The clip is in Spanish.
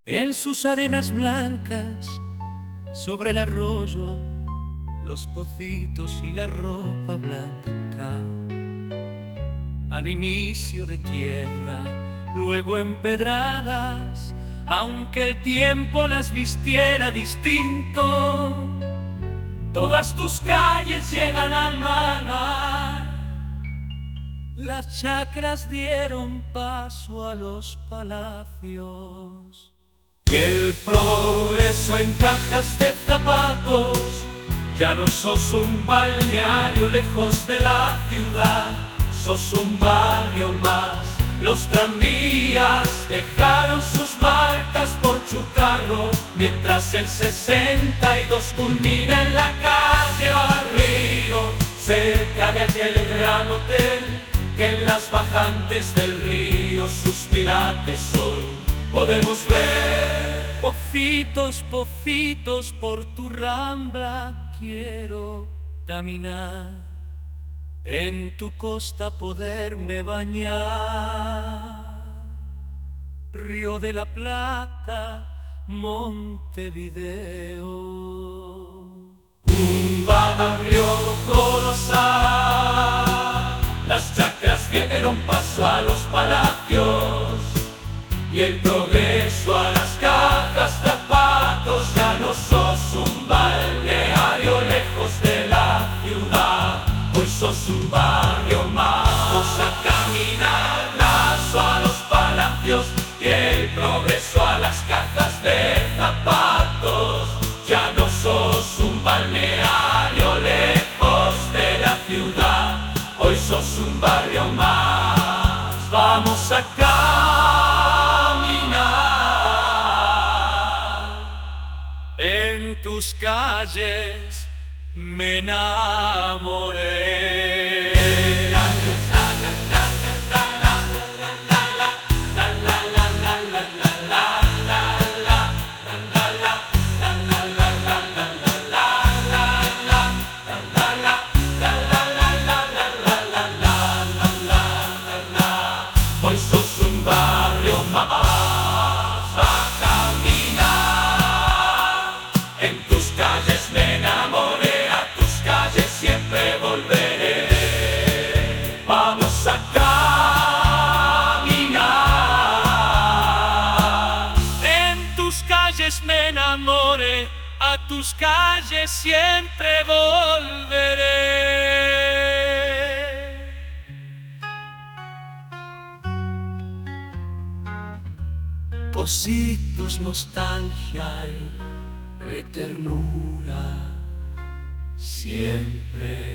En sus arenas blancas, sobre el arroyo, los pocitos y la ropa blanca. Al inicio de tierra, luego empedradas, aunque el tiempo las vistiera distinto. Todas tus calles llegan al mar. Las chacras dieron paso a los palacios. Y el progreso en cajas de zapatos. Ya no sos un balneario lejos de la ciudad, sos un barrio más. Los tranvías dejaron sus marcas por Chucarro, mientras el 62 culmina en la calle Barrio, cerca de aquel gran hotel que en las bajantes del río suspirantes hoy podemos ver. Pocitos, pocitos, por tu rambla quiero caminar, en tu costa poderme bañar. Río de la Plata, Montevideo, un barrio colosal. Las chacras dieron paso a los palacios y el progreso a las cajas de zapatos. Ya no sos un balneario lejos de la ciudad, hoy sos un barrio más. Vamos a caminar lazo a los palacios y el progreso a las cajas de zapatos. Ya no sos un balneario lejos de la ciudad, hoy sos un barrio más. Vamos a caminar, en tus calles me enamoré. Hoy sos un barrio más. A caminar, en tus calles me enamoré, a tus calles siempre volveré. Vamos a caminar, en tus calles me enamoré, a tus calles siempre volveré. Pocitos, nostalgia y ternura siempre.